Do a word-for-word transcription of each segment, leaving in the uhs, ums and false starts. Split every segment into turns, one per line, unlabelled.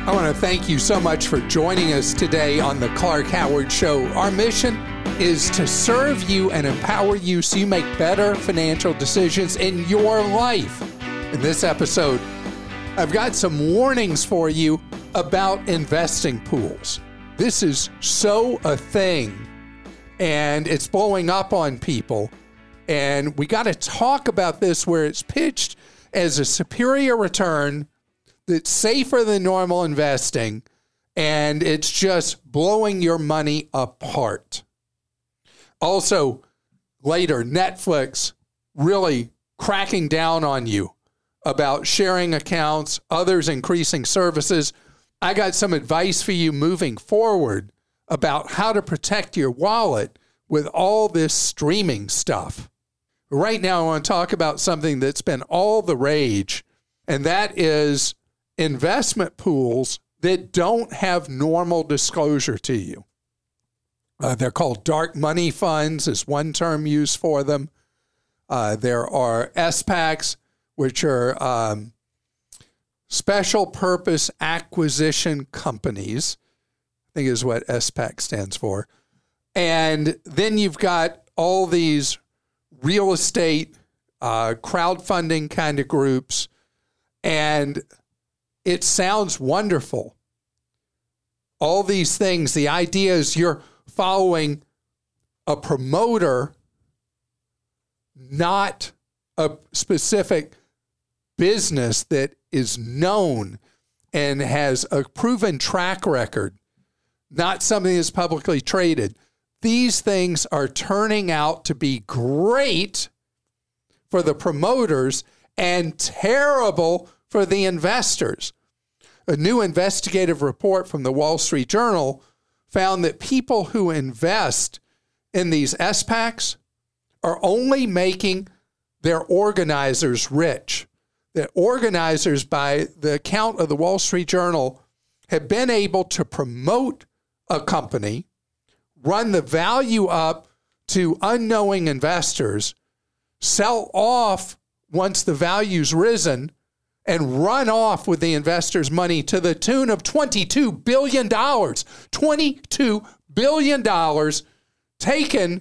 I want to thank you so much for joining us today on the Clark Howard Show. Our mission is to serve you and empower you so you make better financial decisions in your life. In this episode, I've got some warnings for you about investing pools. This is so a thing, and it's blowing up on people. And we got to talk about this where it's pitched as a superior return that's safer than normal investing, and it's just blowing your money apart. Also, later, Netflix really cracking down on you about sharing accounts, others increasing services. I got some advice for you moving forward about how to protect your wallet with all this streaming stuff. Right now, I want to talk about something that's been all the rage, and that is investment pools that don't have normal disclosure to you. Uh, they're called dark money funds is one term used for them. Uh, there are S PACs, which are um, special purpose acquisition companies, I think is what S PAC stands for. And then you've got all these real estate uh, crowdfunding kind of groups, and it sounds wonderful. All these things, the idea is you're following a promoter, not a specific business that is known and has a proven track record, not something that's publicly traded. These things are turning out to be great for the promoters and terrible for the investors. A new investigative report from the Wall Street Journal found that people who invest in these S PACs are only making their organizers rich. The organizers, by the account of the Wall Street Journal, have been able to promote a company, run the value up to unknowing investors, sell off once the value's risen, and run off with the investors' money to the tune of twenty-two billion dollars. twenty-two billion dollars taken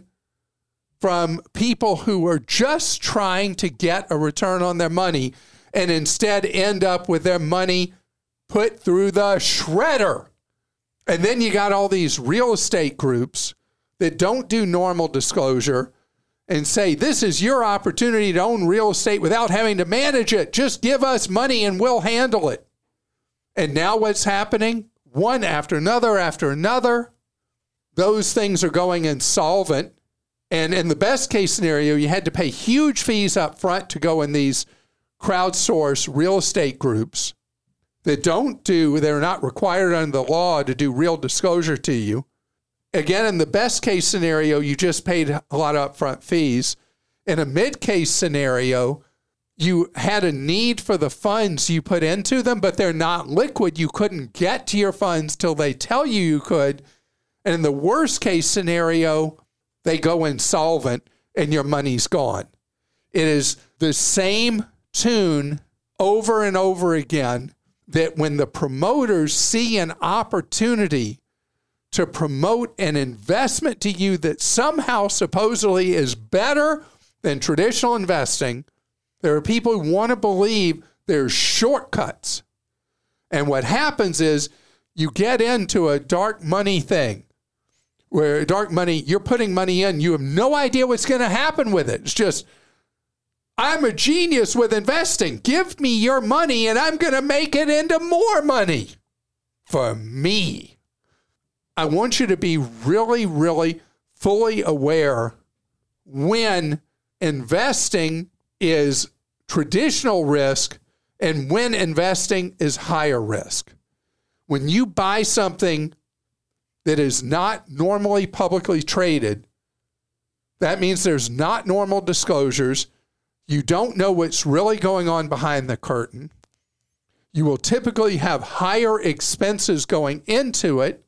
from people who are just trying to get a return on their money and instead end up with their money put through the shredder. And then you got all these real estate groups that don't do normal disclosure and say, this is your opportunity to own real estate without having to manage it. Just give us money and we'll handle it. And now what's happening? One after another after another, those things are going insolvent. And in the best case scenario, you had to pay huge fees up front to go in these crowdsourced real estate groups that don't do, they're not required under the law to do real disclosure to you. Again, in the best case scenario, you just paid a lot of upfront fees. In a mid-case scenario, you had a need for the funds you put into them, but they're not liquid. You couldn't get to your funds till they tell you you could. And in the worst case scenario, they go insolvent and your money's gone. It is the same tune over and over again, that when the promoters see an opportunity to promote an investment to you that somehow supposedly is better than traditional investing, there are people who want to believe there's shortcuts. And what happens is you get into a dark money thing where dark money, you're putting money in, you have no idea what's going to happen with it. It's just, I'm a genius with investing. Give me your money and I'm going to make it into more money for me. I want you to be really, really fully aware when investing is traditional risk and when investing is higher risk. When you buy something that is not normally publicly traded, that means there's not normal disclosures. You don't know what's really going on behind the curtain. You will typically have higher expenses going into it,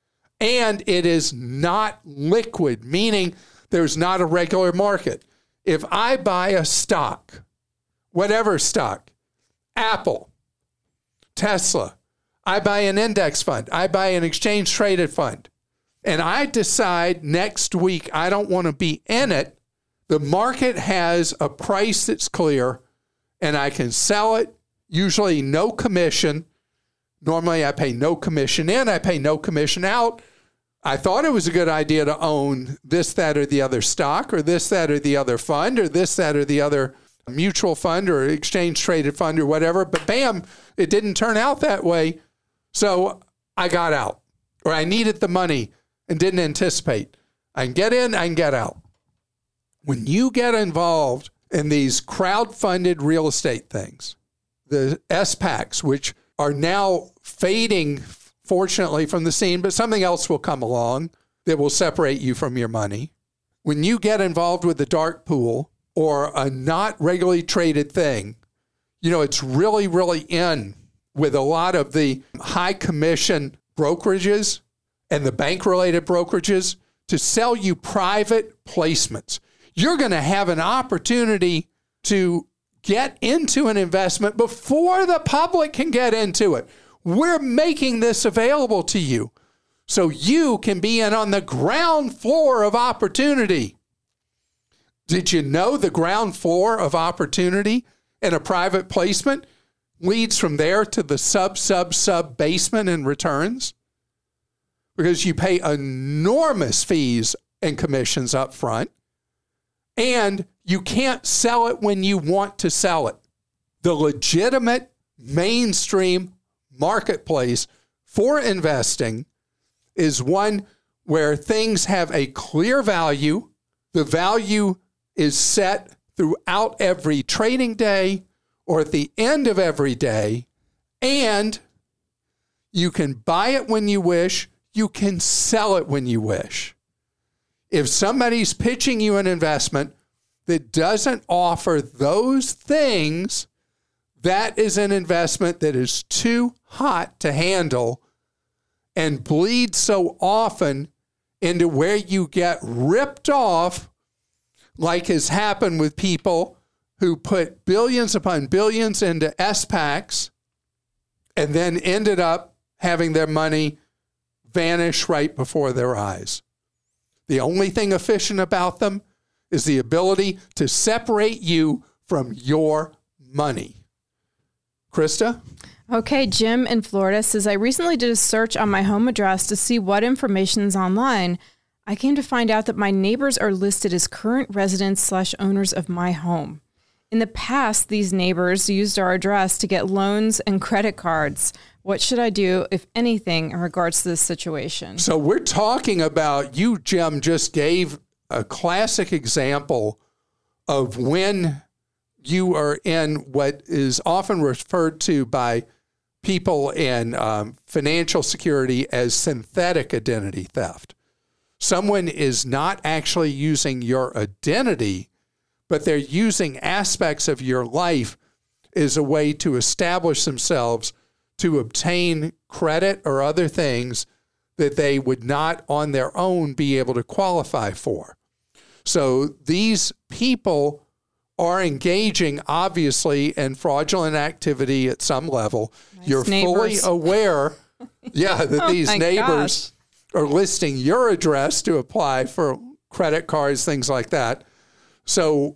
and it is not liquid, meaning there's not a regular market. If I buy a stock, whatever stock, Apple, Tesla, I buy an index fund. I buy an exchange traded fund. And I decide next week I don't want to be in it. The market has a price that's clear and I can sell it, usually no commission. Normally I pay no commission in, I pay no commission out. I thought it was a good idea to own this, that, or the other stock, or this, that, or the other fund, or this, that, or the other mutual fund, or exchange traded fund, or whatever. But bam, it didn't turn out that way. So I got out, or I needed the money and didn't anticipate. I can get in, I can get out. When you get involved in these crowd-funded real estate things, the S PACs, which are now fading, fortunately, from the scene, but something else will come along that will separate you from your money. When you get involved with the dark pool or a not regularly traded thing, you know, it's really, really in with a lot of the high commission brokerages and the bank-related brokerages to sell you private placements. You're going to have an opportunity to get into an investment before the public can get into it. We're making this available to you so you can be in on the ground floor of opportunity. Did you know the ground floor of opportunity in a private placement leads from there to the sub, sub, sub basement in returns? Because you pay enormous fees and commissions up front, and you can't sell it when you want to sell it. The legitimate mainstream marketplace for investing is one where things have a clear value. The value is set throughout every trading day or at the end of every day, and you can buy it when you wish. You can sell it when you wish. If somebody's pitching you an investment that doesn't offer those things, that is an investment that is too hot to handle and bleeds so often into where you get ripped off, like has happened with people who put billions upon billions into S PACs and then ended up having their money vanish right before their eyes. The only thing efficient about them is the ability to separate you from your money. Krista?
Okay, Jim in Florida says, I recently did a search on my home address to see what information is online. I came to find out that my neighbors are listed as current residents slash owners of my home. In the past, these neighbors used our address to get loans and credit cards. What should I do, if anything, in regards to this situation?
So we're talking about, you, Jim, just gave a classic example of when you are in what is often referred to by people in um, financial security as synthetic identity theft. Someone is not actually using your identity, but they're using aspects of your life as a way to establish themselves to obtain credit or other things that they would not on their own be able to qualify for. So these people are engaging, obviously, in fraudulent activity at some level. Nice. You're neighbors. Fully aware, yeah, that oh these neighbors gosh. Are listing your address to apply for credit cards, things like that. So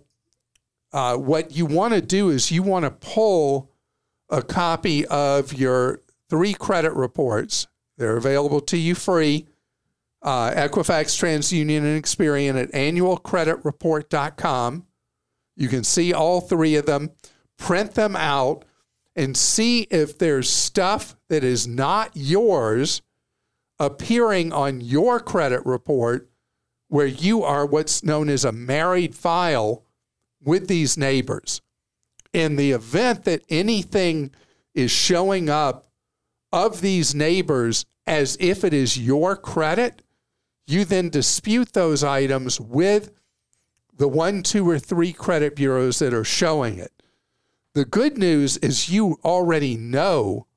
uh, what you want to do is you want to pull a copy of your three credit reports. They're available to you free. Uh, Equifax, TransUnion, and Experian at annual credit report dot com. You can see all three of them, print them out, and see if there's stuff that is not yours appearing on your credit report where you are what's known as a married file with these neighbors. In the event that anything is showing up of these neighbors as if it is your credit, you then dispute those items with the one, two, or three credit bureaus that are showing it. The good news is you already know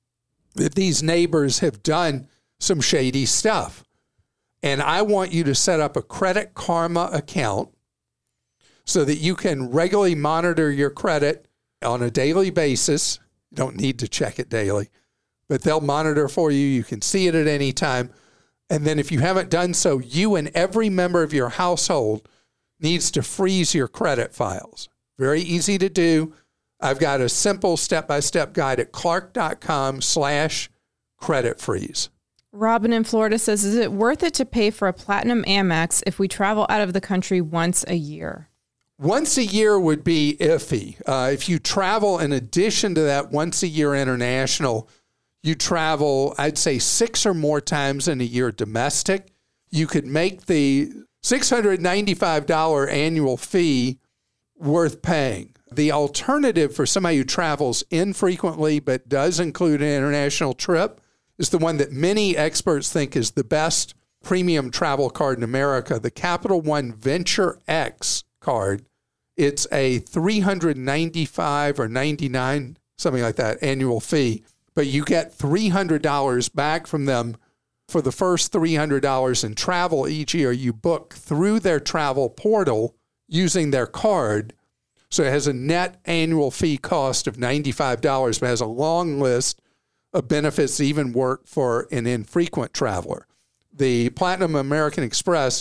that these neighbors have done some shady stuff. And I want you to set up a Credit Karma account so that you can regularly monitor your credit on a daily basis. You don't need to check it daily, but they'll monitor for you. You can see it at any time. And then if you haven't done so, you and every member of your household needs to freeze your credit files. Very easy to do. I've got a simple step-by-step guide at clark.com slash credit freeze.
Robin in Florida says, is it worth it to pay for a Platinum Amex if we travel out of the country once a year?
Once a year would be iffy. Uh, if you travel in addition to that once a year international, you travel, I'd say, six or more times in a year domestic. You could make the six hundred ninety-five dollars annual fee worth paying. The alternative for somebody who travels infrequently but does include an international trip is the one that many experts think is the best premium travel card in America, the Capital One Venture X card. It's a three hundred ninety-five dollars or ninety-nine dollars, something like that, annual fee. But you get three hundred dollars back from them for the first three hundred dollars in travel each year you book through their travel portal using their card. So it has a net annual fee cost of ninety-five dollars, but has a long list of benefits that even work for an infrequent traveler. The Platinum American Express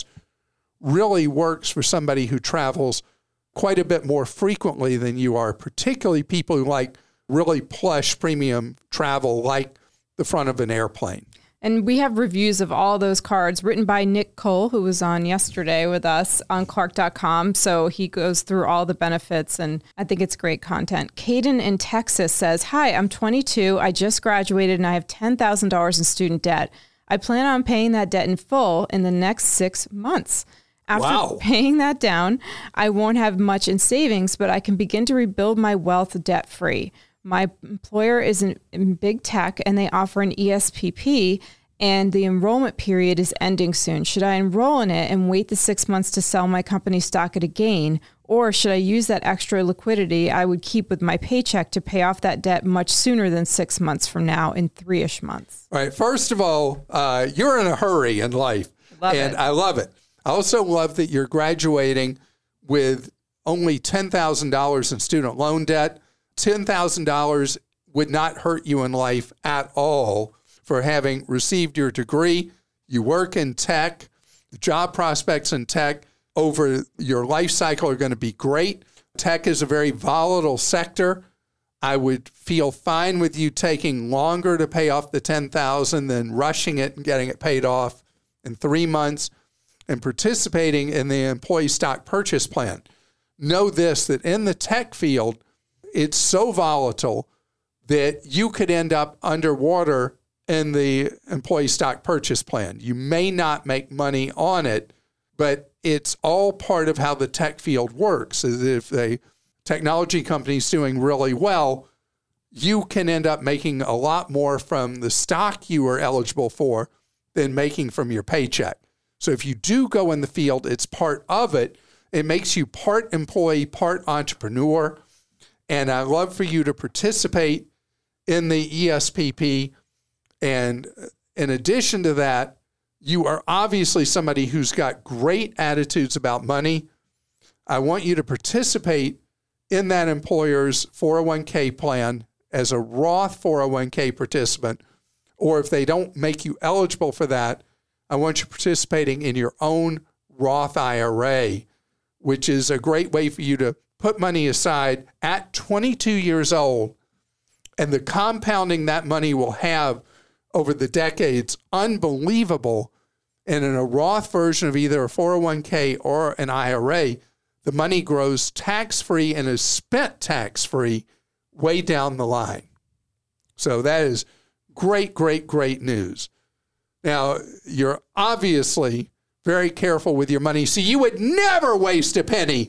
really works for somebody who travels quite a bit more frequently than you are, particularly people who like really plush premium travel like the front of an airplane.
And we have reviews of all those cards written by Nick Cole, who was on yesterday with us on clark dot com. So he goes through all the benefits, and I think it's great content. Caden in Texas says, hi, I'm twenty-two. I just graduated, and I have ten thousand dollars in student debt. I plan on paying that debt in full in the next six months. After
wow.
paying that down, I won't have much in savings, but I can begin to rebuild my wealth debt-free. My employer is in, in big tech, and they offer an E S P P, and the enrollment period is ending soon. Should I enroll in it and wait the six months to sell my company stock at a gain, or should I use that extra liquidity I would keep with my paycheck to pay off that debt much sooner than six months from now, in three-ish months?
All right. First of all, uh, you're in a hurry in life,
love
and
it.
I love it. I also love that you're graduating with only ten thousand dollars in student loan debt. ten thousand dollars would not hurt you in life at all for having received your degree. You work in tech. The job prospects in tech over your life cycle are going to be great. Tech is a very volatile sector. I would feel fine with you taking longer to pay off the ten thousand dollars than rushing it and getting it paid off in three months and participating in the employee stock purchase plan. Know this, that in the tech field, it's so volatile that you could end up underwater in the employee stock purchase plan. You may not make money on it, but it's all part of how the tech field works. Is if a technology company is doing really well, you can end up making a lot more from the stock you are eligible for than making from your paycheck. So if you do go in the field, it's part of it. It makes you part employee, part entrepreneur. And I'd love for you to participate in the E S P P. And in addition to that, you are obviously somebody who's got great attitudes about money. I want you to participate in that employer's four oh one k plan as a Roth four oh one k participant. Or if they don't make you eligible for that, I want you participating in your own Roth I R A, which is a great way for you to put money aside at twenty-two years old, and the compounding that money will have over the decades, unbelievable. And in a Roth version of either a four oh one k or an I R A, the money grows tax-free and is spent tax-free way down the line. So that is great, great, great news. Now, you're obviously very careful with your money, so you would never waste a penny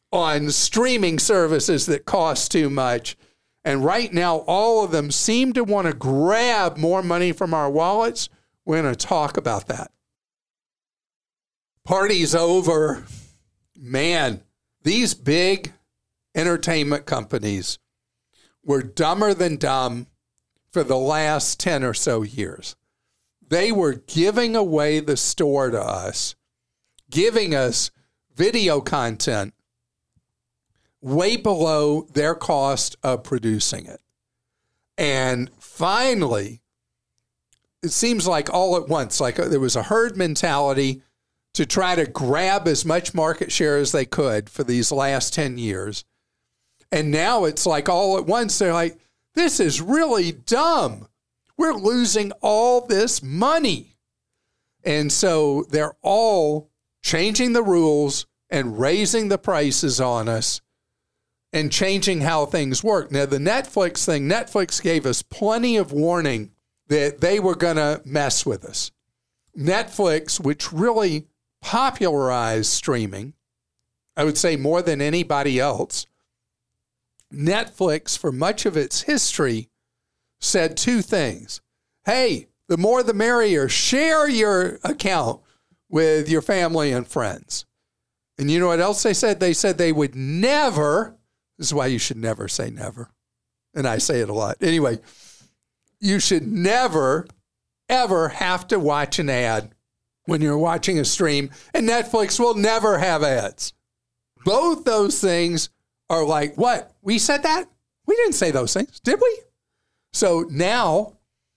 on streaming services that cost too much. And right now, all of them seem to want to grab more money from our wallets. We're going to talk about that. Party's over. Man, these big entertainment companies were dumber than dumb for the last ten or so years. They were giving away the store to us, giving us video content way below their cost of producing it. And finally, it seems like all at once, like there was a herd mentality to try to grab as much market share as they could for these last ten years. And now it's like all at once, they're like, this is really dumb. We're losing all this money. And so they're all changing the rules and raising the prices on us and changing how things work. Now, the Netflix thing, Netflix gave us plenty of warning that they were going to mess with us. Netflix, which really popularized streaming, I would say more than anybody else, Netflix, for much of its history, said two things. Hey, the more the merrier. Share your account with your family and friends. And you know what else they said? They said they would never, this is why you should never say never. And I say it a lot. Anyway, you should never, ever have to watch an ad when you're watching a stream, and Netflix will never have ads. Both those things are like, what? We said that? We didn't say those things, did we? So now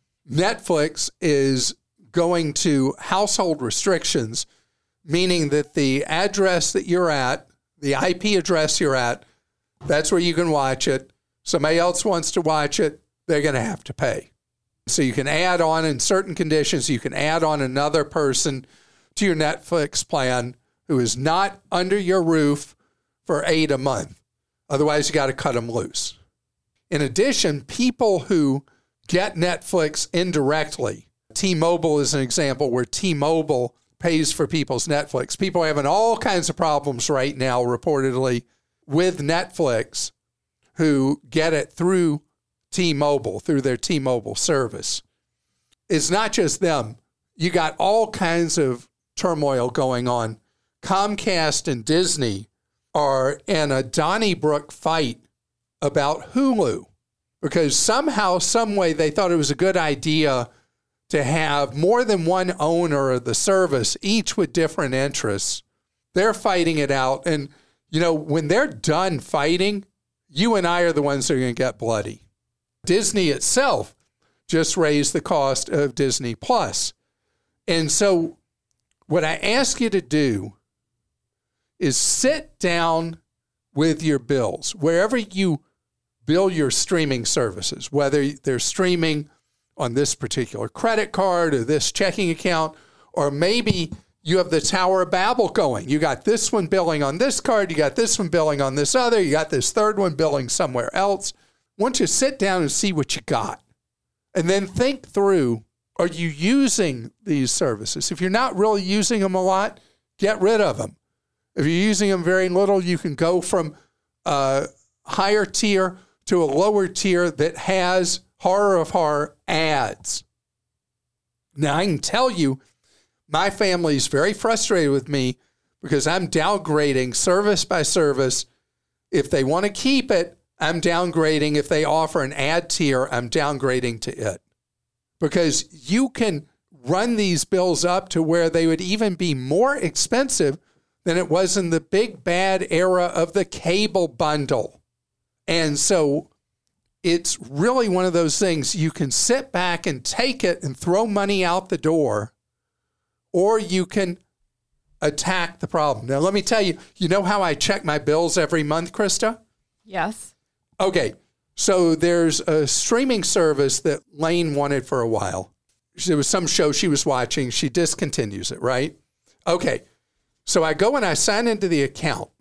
Netflix is going to household restrictions, meaning that the address that you're at, the I P address you're at, that's where you can watch it. Somebody else wants to watch it, they're going to have to pay. So you can add on in certain conditions, you can add on another person to your Netflix plan who is not under your roof for eight a month. Otherwise, you got to cut them loose. In addition, people who get Netflix indirectly, T-Mobile is an example where T-Mobile pays for people's Netflix. People are having all kinds of problems right now, reportedly, with Netflix who get it through T-Mobile, through their T-Mobile service. It's not just them. You got all kinds of turmoil going on. Comcast and Disney are in a Donnybrook fight about Hulu because somehow, some way, they thought it was a good idea to have more than one owner of the service, each with different interests. They're fighting it out. And, you know, when they're done fighting, you and I are the ones that are going to get bloody. Disney itself just raised the cost of Disney Plus. And so what I ask you to do is sit down with your bills, wherever you bill your streaming services, whether they're streaming on this particular credit card or this checking account, or maybe you have the Tower of Babel going. You got this one billing on this card, you got this one billing on this other, you got this third one billing somewhere else. I want you to sit down and see what you got. And then think through, are you using these services? If you're not really using them a lot, get rid of them. If you're using them very little, you can go from a higher tier to a lower tier that has, horror of horror, ads. Now, I can tell you, my family is very frustrated with me because I'm downgrading service by service. If they want to keep it, I'm downgrading. If they offer an ad tier, I'm downgrading to it. Because you can run these bills up to where they would even be more expensive than it was in the big bad era of the cable bundle. And so it's really one of those things you can sit back and take it and throw money out the door, or you can attack the problem. Now, let me tell you, you know how I check my bills every month, Krista?
Yes.
Okay, so there's a streaming service that Lane wanted for a while. There was some show she was watching. She discontinues it, right? Okay, so I go and I sign into the account,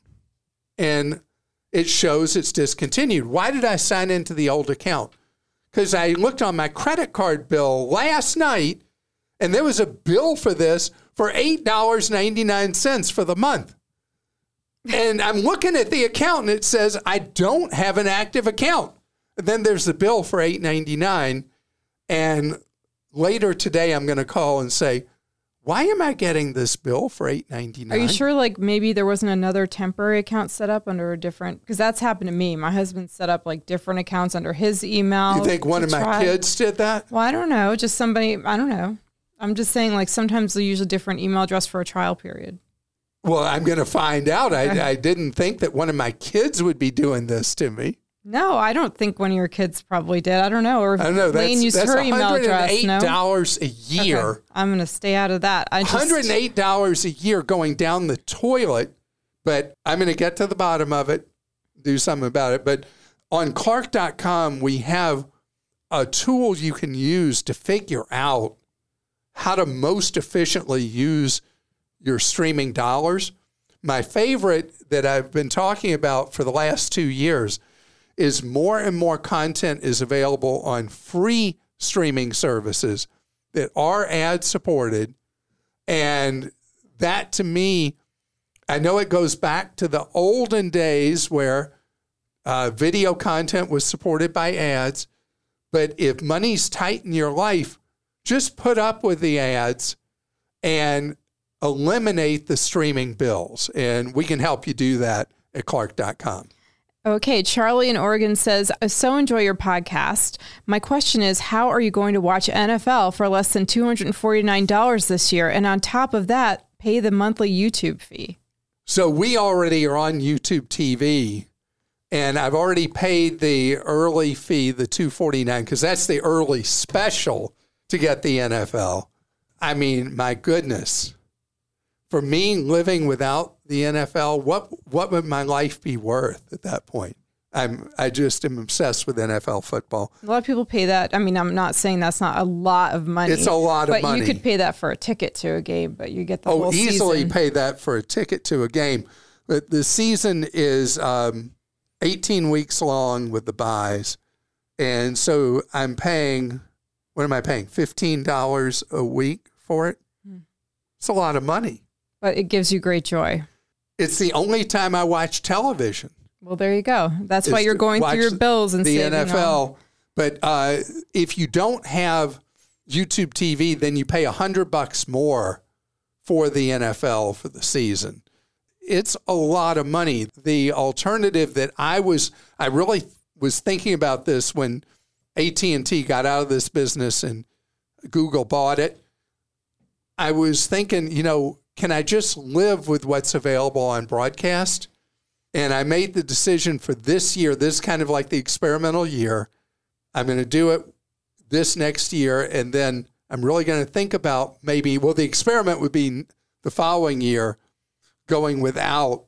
and it shows it's discontinued. Why did I sign into the old account? Because I looked on my credit card bill last night, and there was a bill for this for eight dollars and ninety-nine cents for the month. And I'm looking at the account, and it says, I don't have an active account. And then there's the bill for eight dollars and ninety-nine cents. And later today, I'm going to call and say, why am I getting this bill for eight dollars and ninety-nine cents?
Are you sure, like, maybe there wasn't another temporary account set up under a different, because that's happened to me. My husband set up, like, different accounts under his email.
You think one of my
try.
kids did that?
Well, I don't know. Just somebody, I don't know. I'm just saying, like, sometimes they'll use a different email address for a trial period.
Well, I'm going to find out. I, I didn't think that one of my kids would be doing this to me.
No, I don't think one of your kids probably did. I don't know. Or
I don't know.
Lane
That's,
used
that's
her email address.
one hundred eight dollars
No?
a year.
Okay. I'm going to stay out of that. I just...
one hundred eight dollars a year going down the toilet, but I'm going to get to the bottom of it, do something about it. But on Clark dot com, we have a tool you can use to figure out how to most efficiently use your streaming dollars. My favorite that I've been talking about for the last two years is more and more content is available on free streaming services that are ad supported. And that to me, I know it goes back to the olden days where uh, video content was supported by ads. But if money's tight in your life, just put up with the ads and eliminate the streaming bills. And we can help you do that at Clark dot com.
Okay, Charlie in Oregon says, I so enjoy your podcast. My question is, how are you going to watch N F L for less than two hundred forty-nine dollars this year? And on top of that, pay the monthly YouTube fee.
So we already are on YouTube T V, and I've already paid the early fee, the two hundred forty-nine dollars, because that's the early special to get the N F L. I mean, my goodness. For me, living without the N F L, what what would my life be worth at that point? I'm I just am obsessed with N F L football.
A lot of people pay that. I mean, I'm not saying that's not a lot of money.
It's a lot of
but
money.
But you could pay that for a ticket to a game, but you get the
oh,
whole season.
Oh, easily pay that for a ticket to a game. But the season is um, eighteen weeks long with the buys. And so I'm paying, what am I paying? fifteen dollars a week for it? Hmm. It's a lot of money.
But it gives you great joy.
It's the only time I watch television.
Well, there you go. That's why you're going through your bills and
the
saving
N F L.
on.
But uh, if you don't have YouTube T V, then you pay a hundred bucks more for the N F L for the season. It's a lot of money. The alternative that I was, I really was thinking about this when A T and T got out of this business and Google bought it. I was thinking, you know, can I just live with what's available on broadcast? And I made the decision for this year, this is kind of like the experimental year. I'm going to do it this next year. And then I'm really going to think about maybe, well, the experiment would be the following year going without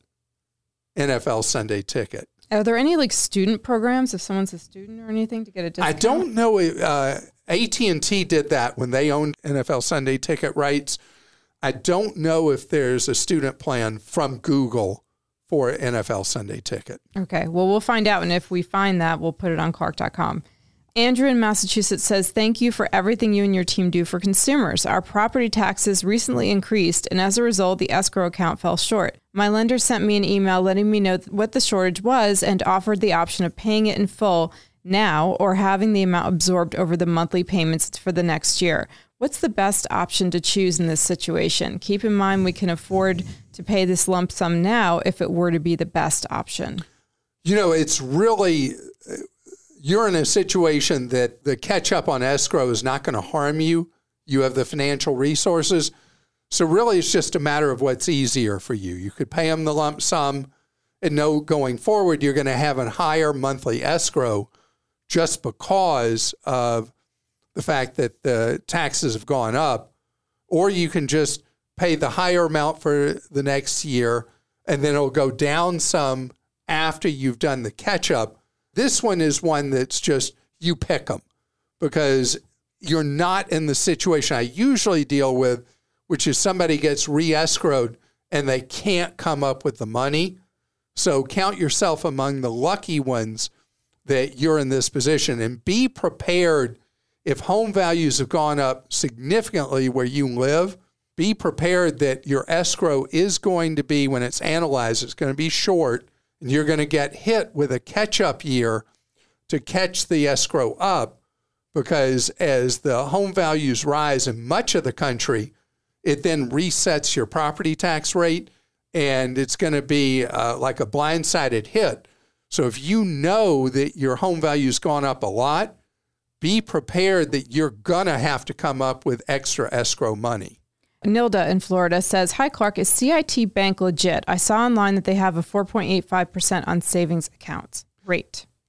N F L Sunday Ticket.
Are there any like student programs if someone's a student or anything to get a discount?
I don't know. Uh, A T and T did that when they owned N F L Sunday Ticket rights. I don't know if there's a student plan from Google for N F L Sunday Ticket.
Okay. Well, we'll find out. And if we find that, we'll put it on Clark dot com. Andrew in Massachusetts says, thank you for everything you and your team do for consumers. Our property taxes recently increased, and as a result, the escrow account fell short. My lender sent me an email letting me know what the shortage was and offered the option of paying it in full now or having the amount absorbed over the monthly payments for the next year. What's the best option to choose in this situation? Keep in mind we can afford to pay this lump sum now if it were to be the best option.
You know, it's really, you're in a situation that the catch up on escrow is not going to harm you. You have the financial resources. So really it's just a matter of what's easier for you. You could pay them the lump sum and know going forward you're going to have a higher monthly escrow just because of the fact that the taxes have gone up, or you can just pay the higher amount for the next year and then it'll go down some after you've done the catch up. This one is one that's just, you pick them because you're not in the situation I usually deal with, which is somebody gets re-escrowed and they can't come up with the money. So count yourself among the lucky ones that you're in this position, and be prepared. If home values have gone up significantly where you live, be prepared that your escrow is going to be, when it's analyzed, it's going to be short, and you're going to get hit with a catch-up year to catch the escrow up, because as the home values rise in much of the country, it then resets your property tax rate, and it's going to be uh, like a blindsided hit. So if you know that your home value's gone up a lot, be prepared that you're going to have to come up with extra escrow money.
Nilda in Florida says, hi, Clark, is C I T Bank legit? I saw online that they have a four point eight five percent on savings accounts rate.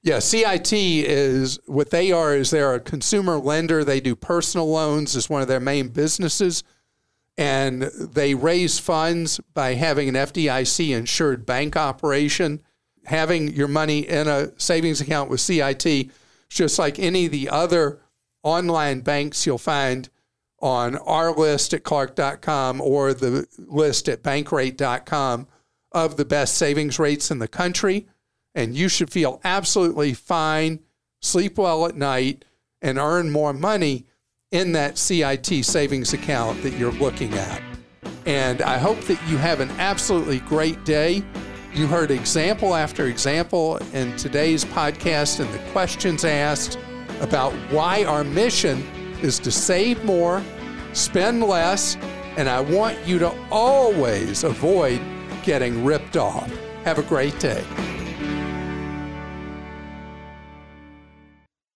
Yeah, C I T is what they are is they're a consumer lender. They do personal loans as one of their main businesses. And they raise funds by having an F D I C insured bank operation. Having your money in a savings account with C I T, just like any of the other online banks you'll find on our list at Clark dot com or the list at Bankrate dot com of the best savings rates in the country. And you should feel absolutely fine, sleep well at night, and earn more money in that C I T savings account that you're looking at. And I hope that you have an absolutely great day. You heard example after example in today's podcast and the questions asked about why our mission is to save more, spend less, and I want you to always avoid getting ripped off. Have a great day.